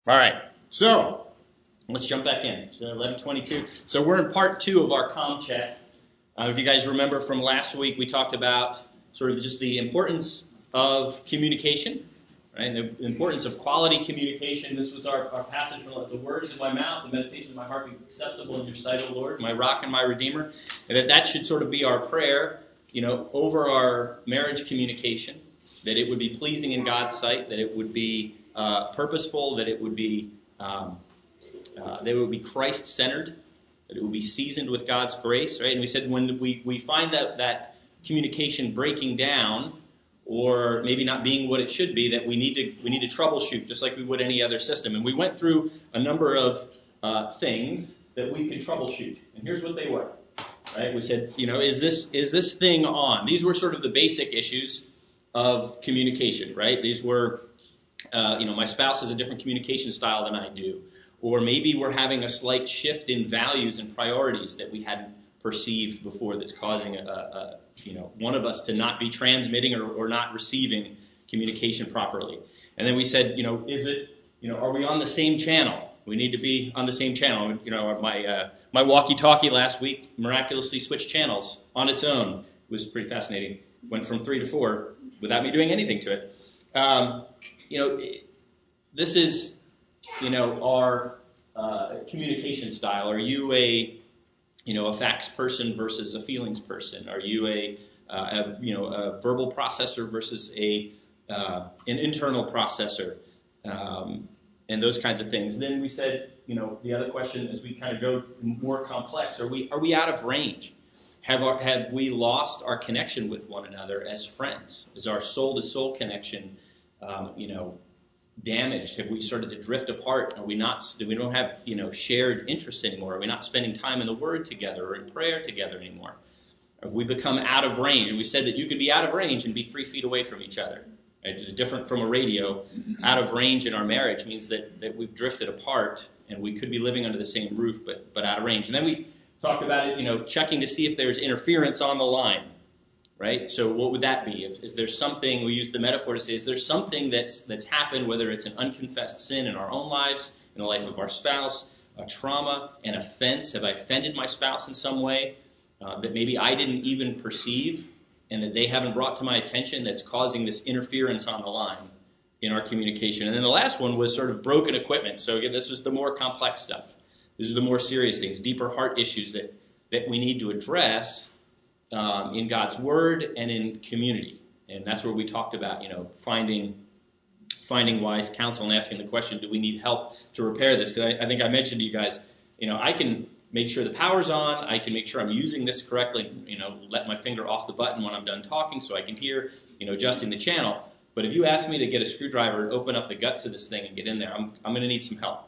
All right, so let's jump back in. 11:22. So we're in part 2 of our comm chat. If you guys remember from last week, we talked about sort of just the importance of communication, right? The importance of quality communication. This was our passage from the words of my mouth, the meditation of my heart be acceptable in your sight, O Lord, my rock and my redeemer. And that should sort of be our prayer, over our marriage communication, that it would be pleasing in God's sight, that it would be purposeful, that it would be Christ-centered, that it would be seasoned with God's grace, right? And we said when we find that communication breaking down, or maybe not being what it should be, that we need to troubleshoot, just like we would any other system. And we went through a number of things that we could troubleshoot, and here's what they were. Right? We said, is this thing on? These were sort of the basic issues of communication, right? These were, my spouse has a different communication style than I do. Or maybe we're having a slight shift in values and priorities that we hadn't perceived before that's causing one of us to not be transmitting or not receiving communication properly. And then we said, are we on the same channel? We need to be on the same channel. My walkie-talkie last week miraculously switched channels on its own. It was pretty fascinating. Went from 3 to 4 without me doing anything to it. This is, our communication style. Are you a facts person versus a feelings person? Are you a verbal processor versus an internal processor? And those kinds of things. Then we said, the other question as we kind of go more complex, are we out of range? Have we lost our connection with one another as friends? Is our soul-to-soul connection, damaged? Have we started to drift apart? We don't have, shared interests anymore? Are we not spending time in the Word together or in prayer together anymore? Have we become out of range? And we said that you could be out of range and be 3 feet away from each other. Right? It's different from a radio. Out of range in our marriage means that we've drifted apart and we could be living under the same roof, but out of range. And then we talked about it, checking to see if there's interference on the line. Right? So what would that be? Is there something, we use the metaphor to say, is there something that's happened, whether it's an unconfessed sin in our own lives, in the life of our spouse, a trauma, an offense? Have I offended my spouse in some way that maybe I didn't even perceive and that they haven't brought to my attention that's causing this interference on the line in our communication? And then the last one was sort of broken equipment. So again, this was the more complex stuff. These are the more serious things, deeper heart issues that we need to address in God's Word and in community. And that's where we talked about, finding wise counsel and asking the question, do we need help to repair this? Because I think I mentioned to you guys, I can make sure the power's on, I can make sure I'm using this correctly, let my finger off the button when I'm done talking so I can hear, adjusting the channel. But if you ask me to get a screwdriver and open up the guts of this thing and get in there, I'm going to need some help.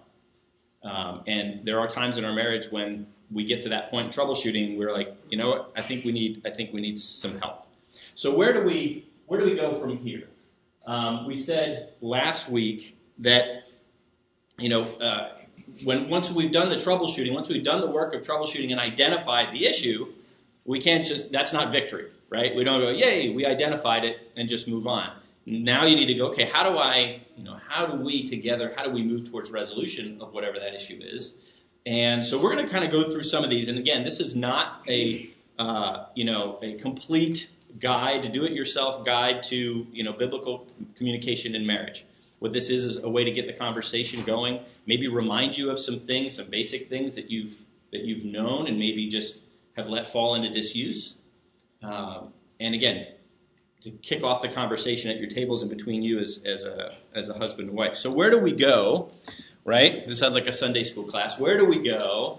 And there are times in our marriage when we get to that point in troubleshooting, we're like, what? I think we need some help. So where do we go from here? We said last week that once we've done the troubleshooting, once we've done the work of troubleshooting and identified the issue, we can't that's not victory, right? We don't go, yay, we identified it and just move on. Now you need to go, okay, how do we move towards resolution of whatever that issue is? And so we're going to kind of go through some of these. And again, this is not a complete guide, do-it-yourself guide to, biblical communication in marriage. What this is a way to get the conversation going, maybe remind you of some things, some basic things that you've known and maybe just have let fall into disuse. And again, to kick off the conversation at your tables and between you as a husband and wife. So where do we go? Right? This sounds like a Sunday school class. Where do we go,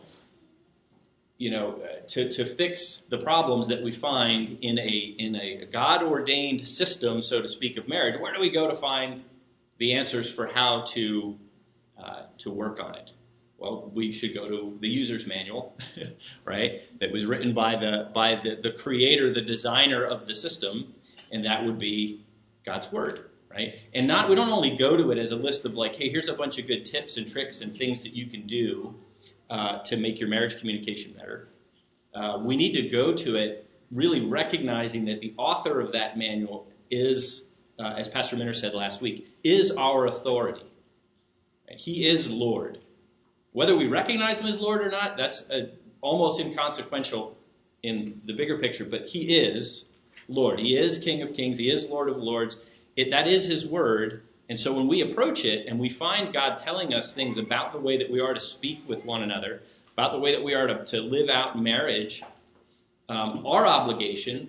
to fix the problems that we find in a God-ordained system, so to speak, of marriage? Where do we go to find the answers for how to work on it? Well, we should go to the user's manual, right? That was written by the creator, the designer of the system, and that would be God's Word. Right? And we don't only go to it as a list of like, hey, here's a bunch of good tips and tricks and things that you can do to make your marriage communication better. We need to go to it really recognizing that the author of that manual is, as Pastor Minner said last week, is our authority. And he is Lord. Whether we recognize him as Lord or not, that's almost inconsequential in the bigger picture, but he is Lord. He is King of Kings. He is Lord of Lords. That is his word. And so when we approach it and we find God telling us things about the way that we are to speak with one another, about the way that we are to live out marriage, our obligation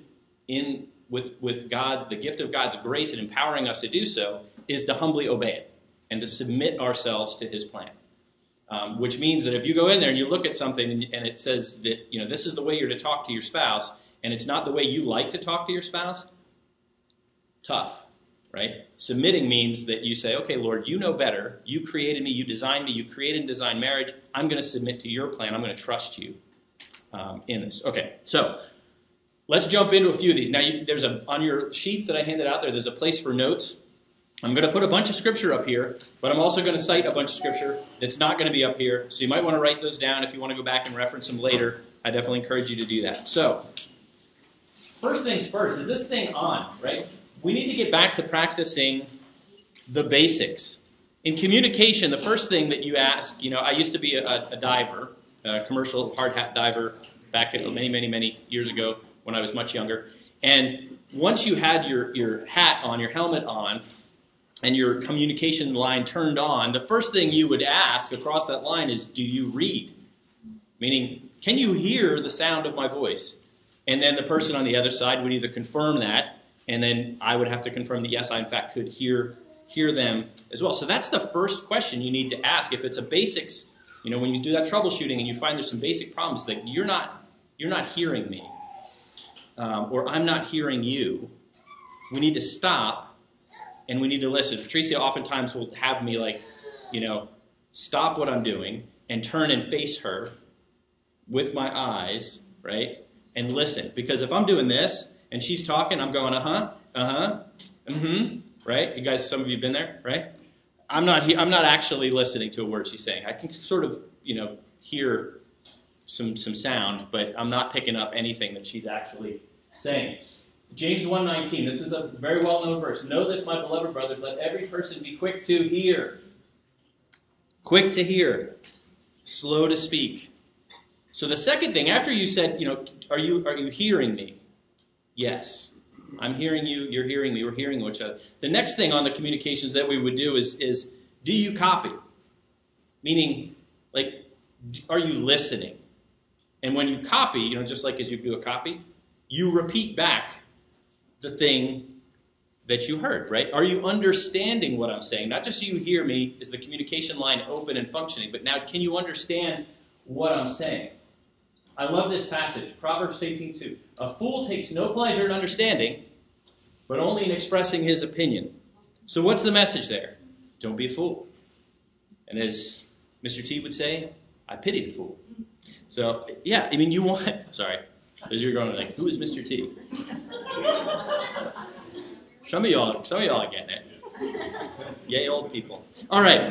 with God, the gift of God's grace and empowering us to do so, is to humbly obey it and to submit ourselves to his plan. Which means that if you go in there and you look at something and it says that, this is the way you're to talk to your spouse, and it's not the way you like to talk to your spouse, tough, right? Submitting means that you say, okay, Lord, you know better. You created me. You designed me. You created and designed marriage. I'm going to submit to your plan. I'm going to trust you in this. Okay, so let's jump into a few of these. Now, on your sheets that I handed out there's a place for notes. I'm going to put a bunch of scripture up here, but I'm also going to cite a bunch of scripture that's not going to be up here. So you might want to write those down if you want to go back and reference them later. I definitely encourage you to do that. So, first things first, is this thing on, right? We need to get back to practicing the basics. In communication, the first thing that you ask, I used to be a diver, a commercial hard hat diver back many, many, many years ago when I was much younger. And once you had your hat on, your helmet on, and your communication line turned on, the first thing you would ask across that line is, do you read? Meaning, can you hear the sound of my voice? And then the person on the other side would either confirm that, and then I would have to confirm that, yes, I in fact could hear them as well. So that's the first question you need to ask. If it's a basics, when you do that troubleshooting and you find there's some basic problems, that you're not hearing me, or I'm not hearing you, we need to stop. And we need to listen. Patricia oftentimes will have me stop what I'm doing and turn and face her with my eyes, right? And listen. Because if I'm doing this and she's talking, I'm going, right? You guys, some of you have been there, right? I'm not actually listening to a word she's saying. I can sort of, hear some sound, but I'm not picking up anything that she's actually saying. James 1:19, this is a very well-known verse. Know this, my beloved brothers, let every person be quick to hear. Quick to hear. Slow to speak. So the second thing, after you said, are you hearing me? Yes. I'm hearing you, you're hearing me, we're hearing each other. The next thing on the communications that we would do is do you copy? Meaning, are you listening? And when you copy, just like as you do a copy, you repeat back the thing that you heard, right? Are you understanding what I'm saying? Not just you hear me, is the communication line open and functioning, but now can you understand what I'm saying? I love this passage, Proverbs 18:2. A fool takes no pleasure in understanding, but only in expressing his opinion. So what's the message there? Don't be a fool. And as Mr. T would say, I pity the fool. So, yeah, you want... Sorry. As you're going who is Mr. T? Some of y'all are getting it. Yay, old people. All right.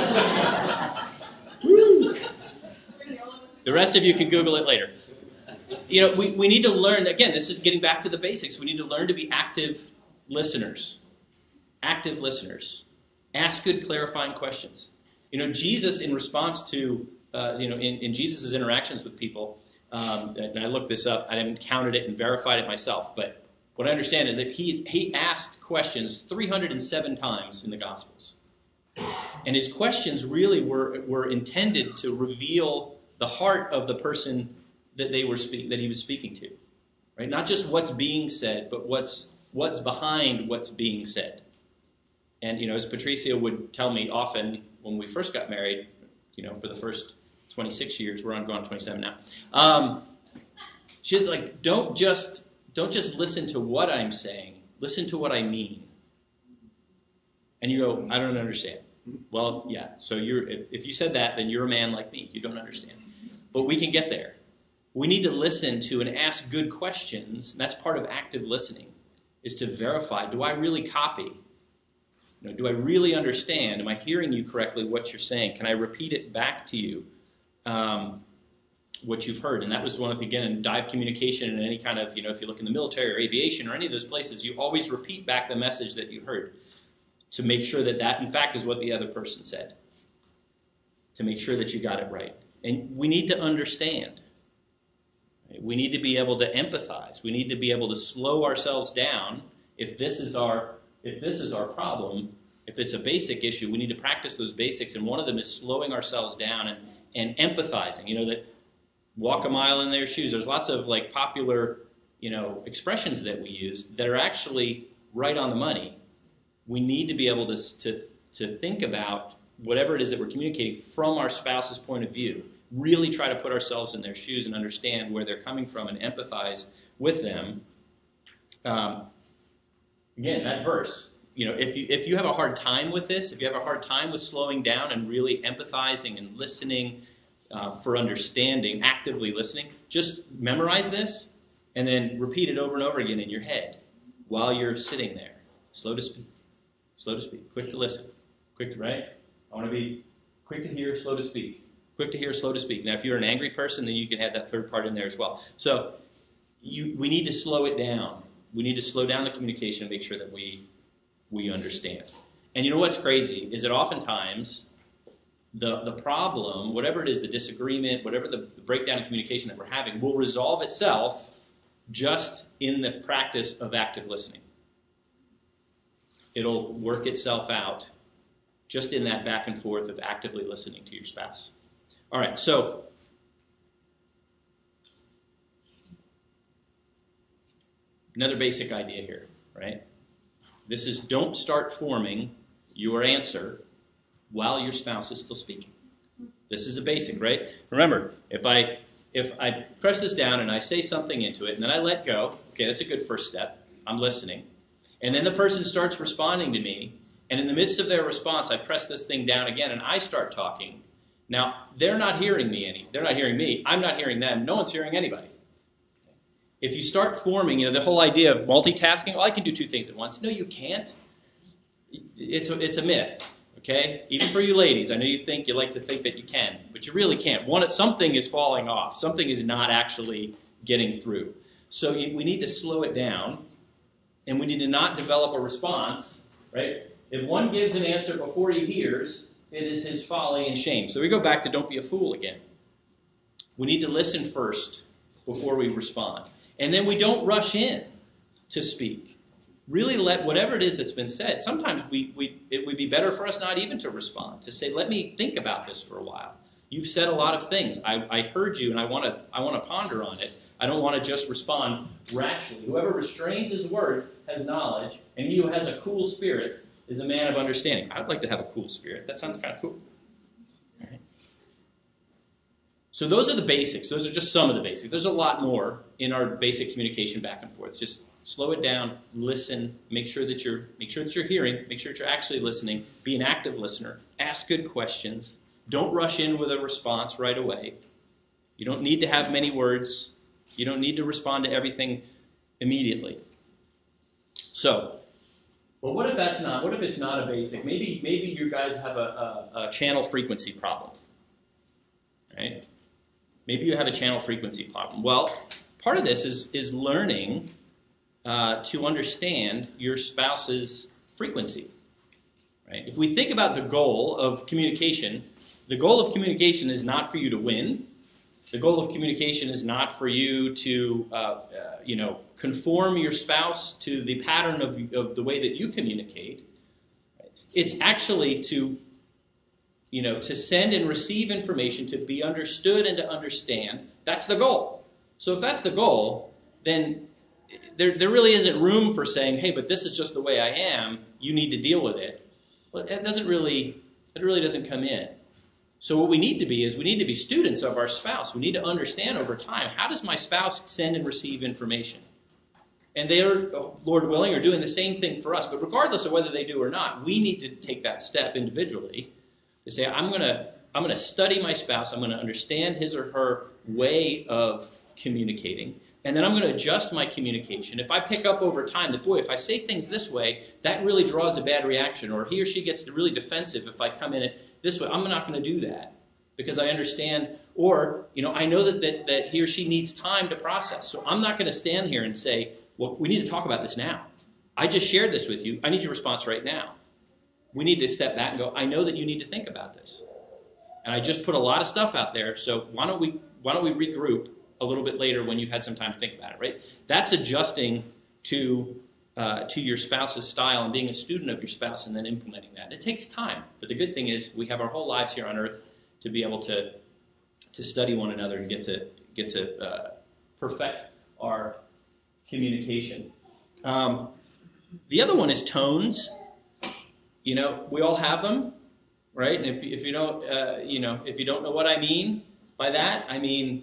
Woo. The rest of you can Google it later. We need to learn, again, this is getting back to the basics. We need to learn to be active listeners. Active listeners. Ask good clarifying questions. Jesus, in response to, in Jesus' interactions with people, and I looked this up, I haven't counted it and verified it myself, but what I understand is that he asked questions 307 times in the Gospels. And his questions really were intended to reveal the heart of the person that he was speaking to. Right? Not just what's being said, but what's behind what's being said. And as Patricia would tell me often when we first got married, for the first 26 years, we're on going on 27 now. She'd don't just listen to what I'm saying, listen to what I mean. And you go, I don't understand. Well, yeah. So if you said that, then you're a man like me. You don't understand. But we can get there. We need to listen to and ask good questions. And that's part of active listening, is to verify, do I really copy? Do I really understand? Am I hearing you correctly, what you're saying? Can I repeat it back to you, what you've heard? And that was one of the, again, in dive communication and any kind of, if you look in the military or aviation or any of those places, you always repeat back the message that you heard to make sure that in fact, is what the other person said. to make sure that you got it right. And we need to understand. We need to be able to empathize. We need to be able to slow ourselves down. If this is our problem, if it's a basic issue, we need to practice those basics. And one of them is slowing ourselves down and empathizing. That walk a mile in their shoes. There's lots of popular expressions that we use that are actually right on the money. We need to be able to think about whatever it is that we're communicating from our spouse's point of view. Really try to put ourselves in their shoes and understand where they're coming from and empathize with them. Again, that verse, if you have a hard time with this, if you have a hard time with slowing down and really empathizing and listening for understanding, actively listening, just memorize this and then repeat it over and over again in your head while you're sitting there. Slow to speak, quick to listen, quick to, right? I want to be quick to hear, slow to speak. Quick to hear, slow to speak. Now, if you're an angry person, then you can add that third part in there as well. So we need to slow it down. We need to slow down the communication and make sure that we understand. And you know what's crazy is that oftentimes the problem, whatever it is, the disagreement, whatever the breakdown in communication that we're having, will resolve itself just in the practice of active listening. It'll work itself out just in that back and forth of actively listening to your spouse. All right, so another basic idea here, right? This is don't start forming your answer while your spouse is still speaking. This is a basic, right? Remember, if I press this down and I say something into it and then I let go, okay, that's a good first step. I'm listening. And then the person starts responding to me, and in the midst of their response, I press this thing down again and I start talking. Now, they're not hearing me. They're not hearing me. I'm not hearing them. No one's hearing anybody. If you start forming, the whole idea of multitasking, well, I can do two things at once. No, you can't. It's a myth, okay? Even for you ladies, I know you like to think that you can, but you really can't. Something is falling off. Something is not actually getting through. So we need to slow it down, and we need to not develop a response, right? If one gives an answer before he hears, it is his folly and shame. So we go back to don't be a fool again. We need to listen first before we respond. And then we don't rush in to speak. Really let whatever it is that's been said. Sometimes it would be better for us not even to respond, to say, let me think about this for a while. You've said a lot of things. I heard you and I want to ponder on it. I don't want to just respond rashly. Whoever restrains his word has knowledge, and he who has a cool spirit is a man of understanding. I'd like to have a cool spirit. That sounds kind of cool. All right. So those are the basics. Those are just some of the basics. There's a lot more in our basic communication back and forth. Just slow it down, listen, make sure that you're hearing, make sure that you're actually listening, be an active listener, ask good questions. Don't rush in with a response right away. You don't need to have many words. You don't need to respond to everything immediately. So, well, what if it's not a basic? Maybe you guys have a channel frequency problem, right? Maybe you have a channel frequency problem. Well, part of this is learning to understand your spouse's frequency, right? If we think about the goal of communication is not for you to win. The goal of communication is not for you to, conform your spouse to the pattern of the way that you communicate. It's actually to send and receive information, to be understood and to understand. That's the goal. So if that's the goal, then there really isn't room for saying, hey, but this is just the way I am. You need to deal with it. Well, it really doesn't come in. So what we need to be students of our spouse. We need to understand over time, how does my spouse send and receive information? And they are, Lord willing, are doing the same thing for us. But regardless of whether they do or not, we need to take that step individually to say, I'm going to study my spouse. I'm going to understand his or her way of communicating. And then I'm going to adjust my communication. If I pick up over time that, boy, if I say things this way, that really draws a bad reaction, or he or she gets really defensive if I come in it this way, I'm not going to do that because I understand, or, I know that he or she needs time to process. So I'm not going to stand here and say, well, we need to talk about this now. I just shared this with you. I need your response right now. We need to step back and go, I know that you need to think about this. And I just put a lot of stuff out there, so why don't we regroup a little bit later when you've had some time to think about it, right? That's adjusting to your spouse's style and being a student of your spouse and then implementing that. It takes time, but the good thing is we have our whole lives here on earth to be able to study one another and get to perfect our communication. The other one is tones. We all have them, right? And if you don't, if you don't know what I mean by that, I mean,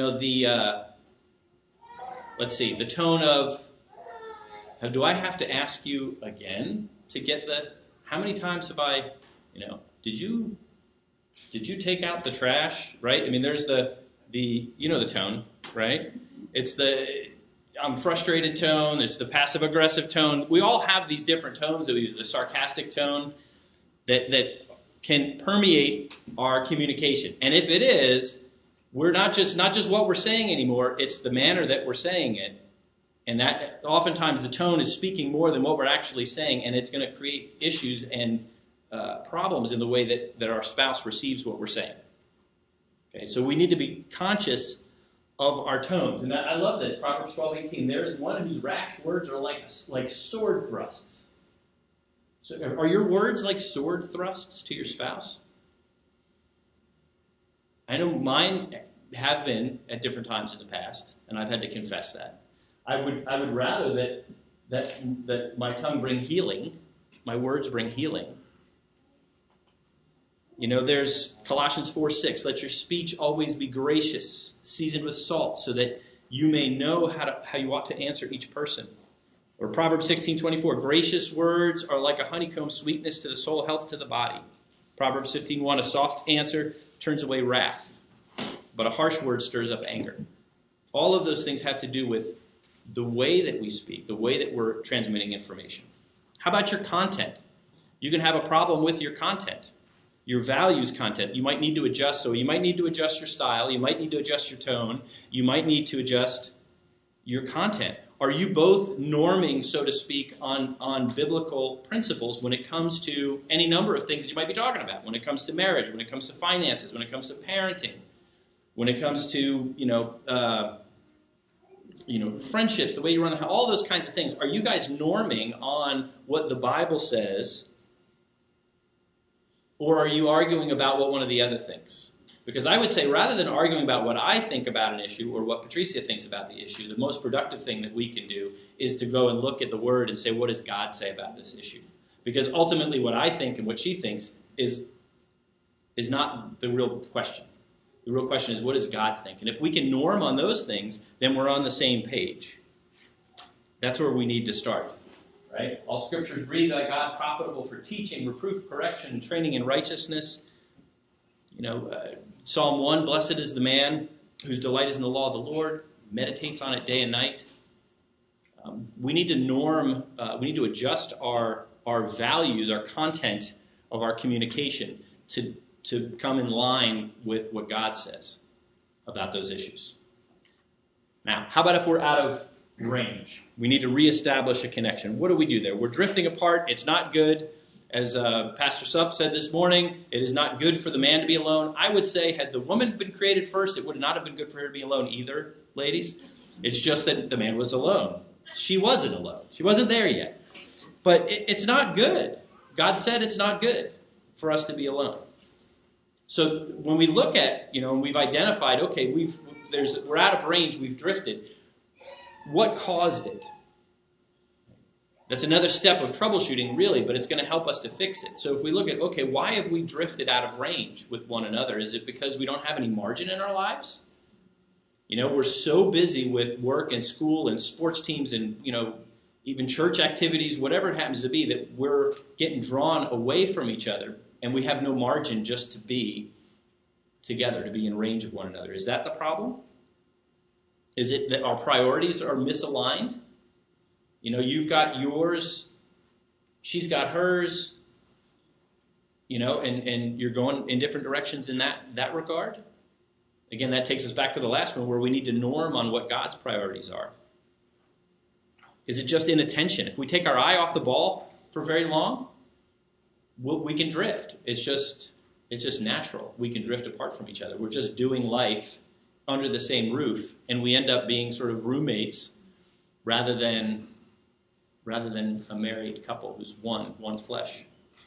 let's see, the tone of, do I have to ask you again to get how many times have I, did you take out the trash, right? I mean, there's the tone, right? It's the I'm frustrated tone, there's the passive-aggressive tone. We all have these different tones that we use, the sarcastic tone that can permeate our communication. And if it is, we're not just what we're saying anymore, it's the manner that we're saying it. And that oftentimes the tone is speaking more than what we're actually saying, and it's going to create issues and problems in the way that our spouse receives what we're saying. Okay, so we need to be conscious of our tones. And I love this, Proverbs 12:18. There is one whose rash words are like sword thrusts. So are your words like sword thrusts to your spouse? I know mine have been at different times in the past, and I've had to confess that. I would rather that my tongue bring healing, my words bring healing. There's Colossians 4:6. Let your speech always be gracious, seasoned with salt, so that you may know how you ought to answer each person. Or Proverbs 16:24. Gracious words are like a honeycomb, sweetness to the soul, health to the body. Proverbs 15:1. A soft answer turns away wrath, but a harsh word stirs up anger. All of those things have to do with the way that we speak, the way that we're transmitting information. How about your content? You can have a problem with your content, your values content. You might need to adjust. So you might need to adjust your style. You might need to adjust your tone. You might need to adjust your content. Are you both norming, so to speak, on biblical principles when it comes to any number of things that you might be talking about? When it comes to marriage, when it comes to finances, when it comes to parenting, when it comes to, friendships, the way you run the house, all those kinds of things. Are you guys norming on what the Bible says, or are you arguing about what one of the other thinks? Because I would say rather than arguing about what I think about an issue or what Patricia thinks about the issue, the most productive thing that we can do is to go and look at the Word and say, what does God say about this issue? Because ultimately what I think and what she thinks is not the real question. The real question is, what does God think? And if we can norm on those things, then we're on the same page. That's where we need to start. Right? All scriptures breathed by God, profitable for teaching, reproof, correction, and training in righteousness. Psalm 1, blessed is the man whose delight is in the law of the Lord, meditates on it day and night. We need to norm, we need to adjust our values, our content of our communication to come in line with what God says about those issues. Now, how about if we're out of range? We need to reestablish a connection. What do we do there? We're drifting apart. It's not good. As Pastor Supp said this morning, it is not good for the man to be alone. I would say had the woman been created first, it would not have been good for her to be alone either, ladies. It's just that the man was alone. She wasn't alone. She wasn't there yet. But it's not good. God said it's not good for us to be alone. So when we look at, and we've identified, okay, we're out of range, we've drifted. What caused it? That's another step of troubleshooting, really, but it's going to help us to fix it. So if we look at, okay, why have we drifted out of range with one another? Is it because we don't have any margin in our lives? We're so busy with work and school and sports teams and, even church activities, whatever it happens to be, that we're getting drawn away from each other, and we have no margin just to be together, to be in range of one another. Is that the problem? Is it that our priorities are misaligned? You've got yours, she's got hers, and you're going in different directions in that regard. Again, that takes us back to the last one where we need to norm on what God's priorities are. Is it just inattention? If we take our eye off the ball for very long, we can drift. It's just It's just natural. We can drift apart from each other. We're just doing life under the same roof, and we end up being sort of roommates rather than a married couple who's one flesh.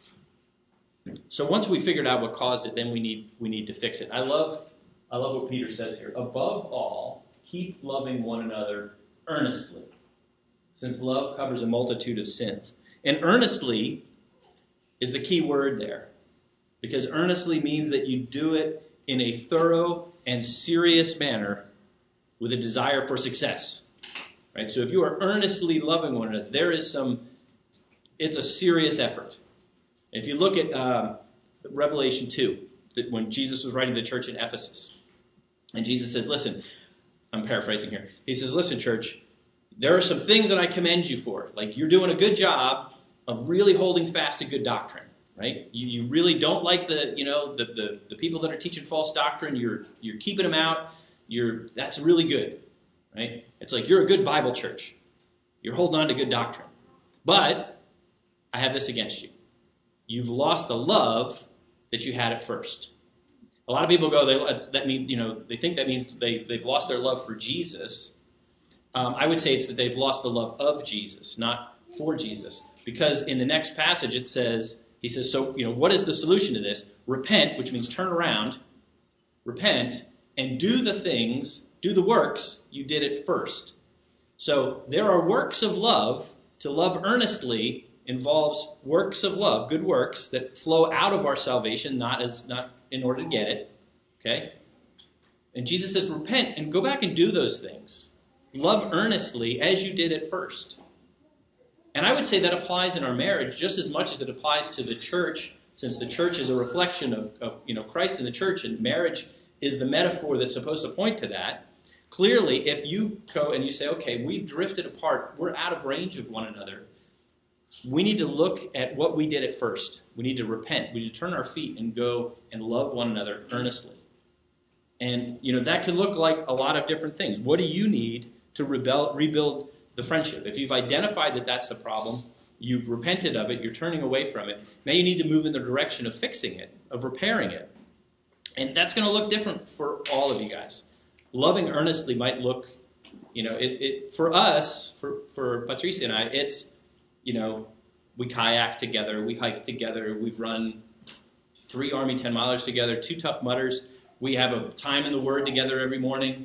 So once we figured out what caused it, then we need to fix it. I love what Peter says here. Above all, keep loving one another earnestly, since love covers a multitude of sins. And earnestly is the key word there, because earnestly means that you do it in a thorough and serious manner with a desire for success. Right? So if you are earnestly loving one another, it's a serious effort. If you look at Revelation 2, that when Jesus was writing to the church in Ephesus, and Jesus says, listen, I'm paraphrasing here. He says, listen, church, there are some things that I commend you for. Like, you're doing a good job of really holding fast to good doctrine, right? You really don't like the people that are teaching false doctrine. You're keeping them out. That's really good, right? It's like you're a good Bible church. You're holding on to good doctrine. But I have this against you. You've lost the love that you had at first. A lot of people go, they think that means they've lost their love for Jesus. I would say it's that they've lost the love of Jesus, not for Jesus. Because in the next passage it says, he says, so, what is the solution to this? Repent, which means turn around, repent, and do the works you did at first. So there are works of love. To love earnestly involves works of love, good works that flow out of our salvation, not in order to get it. Okay? And Jesus says, repent and go back and do those things. Love earnestly as you did at first. And I would say that applies in our marriage just as much as it applies to the church, since the church is a reflection of Christ in the church, and marriage is the metaphor that's supposed to point to that. Clearly, if you go and you say, okay, we've drifted apart, we're out of range of one another, we need to look at what we did at first. We need to repent. We need to turn our feet and go and love one another earnestly. And, that can look like a lot of different things. What do you need to rebuild the friendship? If you've identified that that's a problem, you've repented of it, you're turning away from it, now you need to move in the direction of fixing it, of repairing it. And that's going to look different for all of you guys. Loving earnestly might look, for us, for Patricia and I, it's, we kayak together, we hike together, we've run 3 Army 10 milers together, 2 Tough Mudders. We have a time in the Word together every morning.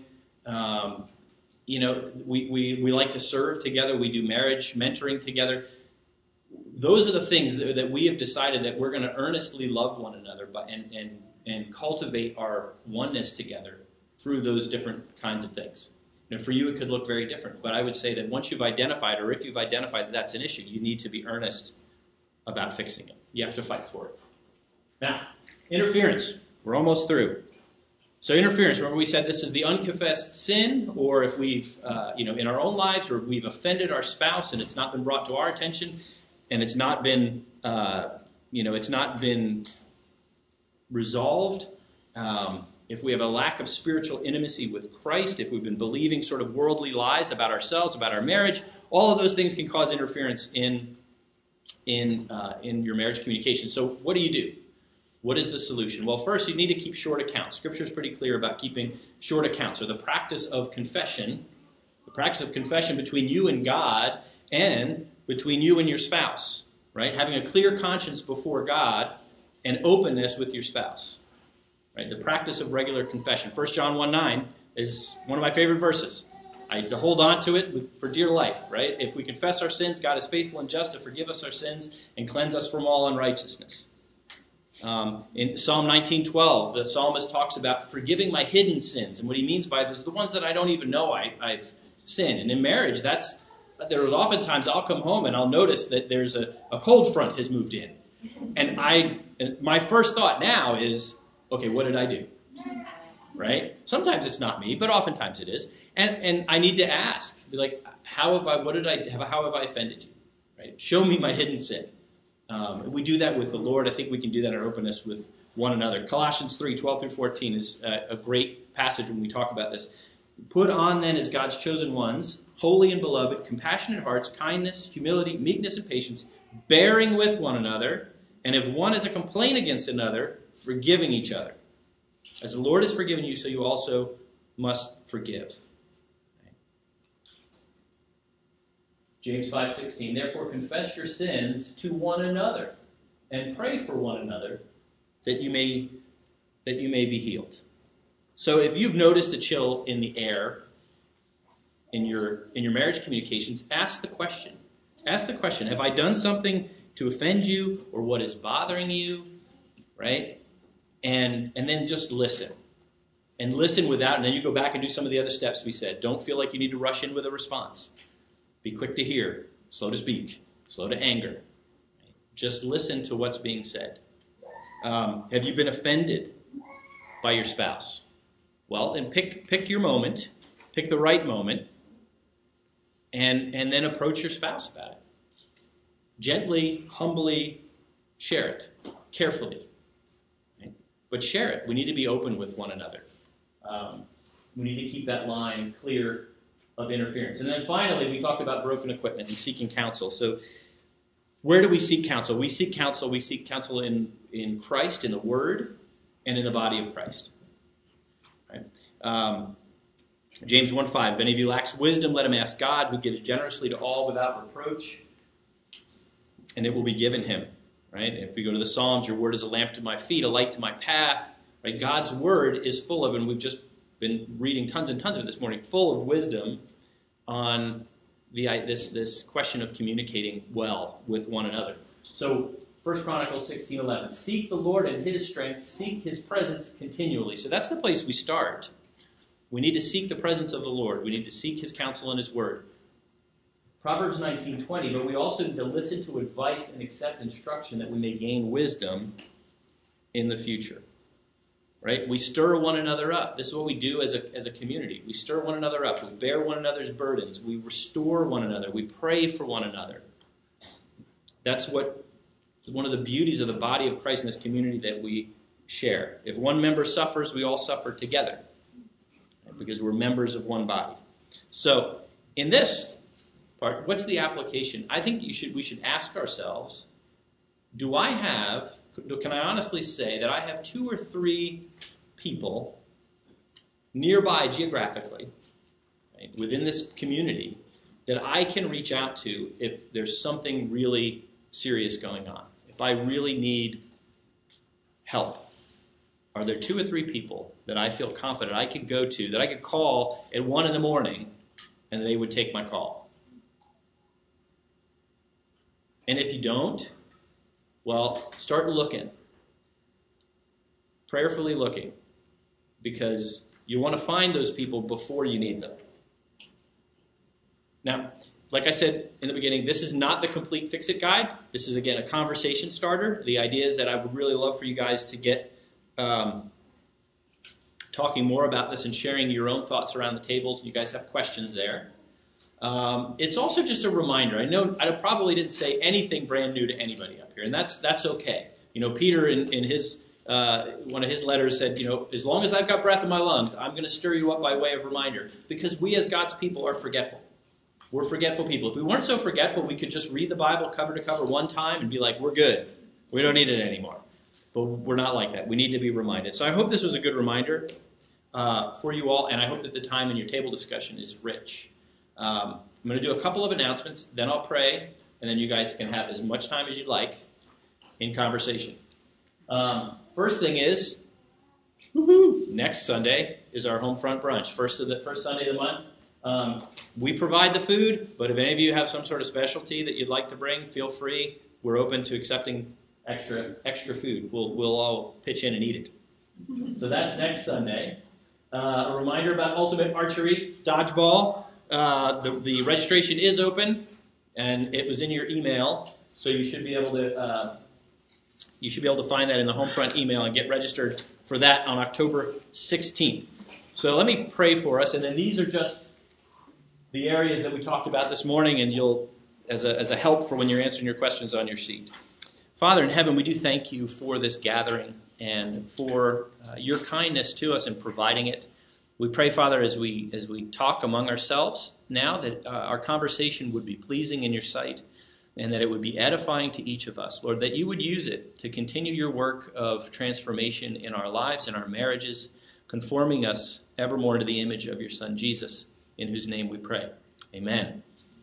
We like to serve together. We do marriage mentoring together. Those are the things that we have decided that we're going to earnestly love one another and cultivate our oneness together through those different kinds of things. For you, it could look very different. But I would say that once you've identified, or if you've identified that that's an issue, you need to be earnest about fixing it. You have to fight for it. Now, interference. We're almost through. So interference, remember we said this is the unconfessed sin, or if we've, in our own lives, or we've offended our spouse and it's not been brought to our attention, and it's not been, it's not been resolved. If we have a lack of spiritual intimacy with Christ, if we've been believing sort of worldly lies about ourselves, about our marriage, all of those things can cause interference in your marriage communication. So what do you do? What is the solution? Well, first, you need to keep short accounts. Scripture is pretty clear about keeping short accounts, or the practice of confession between you and God and between you and your spouse, right? Having a clear conscience before God and openness with your spouse, right? The practice of regular confession. 1 John 1:9 is one of my favorite verses. I hold on to it for dear life, right? If we confess our sins, God is faithful and just to forgive us our sins and cleanse us from all unrighteousness. In Psalm 19:12, the psalmist talks about forgiving my hidden sins. And what he means by this is the ones that I don't even know I've sinned. And in marriage, there's oftentimes I'll come home and I'll notice that there's a cold front has moved in. And my first thought now is, okay, what did I do? Right? Sometimes it's not me, but oftentimes it is. And I need to ask, be like, how have I offended you? Right? Show me my hidden sin. We do that with the Lord. I think we can do that in our openness with one another. Colossians 3:12-14 is a great passage when we talk about this. Put on then as God's chosen ones, holy and beloved, compassionate hearts, kindness, humility, meekness, and patience, bearing with one another. And if one has a complaint against another, forgiving each other. As the Lord has forgiven you, so you also must forgive. James 5:16, therefore confess your sins to one another and pray for one another that you may be healed. So if you've noticed a chill in the air in your marriage communications, ask the question. Ask the question, have I done something to offend you, or what is bothering you? Right? And then just listen. And listen without, and then you go back and do some of the other steps we said. Don't feel like you need to rush in with a response. Be quick to hear, slow to speak, slow to anger. Just listen to what's being said. Have you been offended by your spouse? Well, then pick your moment, pick the right moment, and then approach your spouse about it. Gently, humbly share it, carefully. Right? But share it. We need to be open with one another. We need to keep that line clear of interference. And then finally, we talked about broken equipment and seeking counsel. So where do we seek counsel? We seek counsel in Christ, in the Word, and in the body of Christ. Right? James 1:5, if any of you lacks wisdom, let him ask God, who gives generously to all without reproach, and it will be given him. Right? If we go to the Psalms, your word is a lamp to my feet, a light to my path. Right? God's word is full of, and we've just been reading tons and tons of it this morning, full of wisdom on this question of communicating well with one another. So 1 Chronicles 16:11, seek the Lord and his strength, seek his presence continually. So that's the place we start. We need to seek the presence of the Lord. We need to seek his counsel and his word. Proverbs 19:20, but we also need to listen to advice and accept instruction that we may gain wisdom in the future. Right? We stir one another up. This is what we do as a community. We stir one another up. We bear one another's burdens. We restore one another. We pray for one another. That's one of the beauties of the body of Christ in this community that we share. If one member suffers, we all suffer together, right? Because we're members of one body. So in this part, what's the application? I think we should ask ourselves, can I honestly say that I have 2 or 3 people nearby geographically, right, within this community that I can reach out to if there's something really serious going on? If I really need help, are there 2 or 3 people that I feel confident I could go to, that I could call at 1 a.m, and they would take my call? And if you don't, well, start looking. Prayerfully looking. Because you want to find those people before you need them. Now, like I said in the beginning, this is not the complete Fix-It guide. This is, again, a conversation starter. The idea is that I would really love for you guys to get talking more about this and sharing your own thoughts around the tables. You guys have questions there. It's also just a reminder. I know I probably didn't say anything brand new to anybody up here, and that's okay. You know, Peter in his one of his letters said, as long as I've got breath in my lungs, I'm going to stir you up by way of reminder, because we as God's people are forgetful. We're forgetful people. If we weren't so forgetful, we could just read the Bible cover to cover one time and be like, we're good. We don't need it anymore. But we're not like that. We need to be reminded. So I hope this was a good reminder for you all, and I hope that the time in your table discussion is rich. I'm going to do a couple of announcements, then I'll pray, and then you guys can have as much time as you'd like in conversation. First thing is, next Sunday is our home front brunch, first Sunday of the month. We provide the food, but if any of you have some sort of specialty that you'd like to bring, feel free. We're open to accepting extra food. We'll all pitch in and eat it. So that's next Sunday. A reminder about Ultimate Archery Dodgeball. The registration is open, and it was in your email, so you should be able to find that in the home front email and get registered for that on October 16th. So let me pray for us, and then these are just the areas that we talked about this morning, and you'll as a help for when you're answering your questions on your sheet. Father in heaven, we do thank you for this gathering and for your kindness to us in providing it. We pray, Father, as we talk among ourselves now, that our conversation would be pleasing in your sight, and that it would be edifying to each of us. Lord, that you would use it to continue your work of transformation in our lives, in our marriages, conforming us ever more to the image of your Son, Jesus, in whose name we pray. Amen.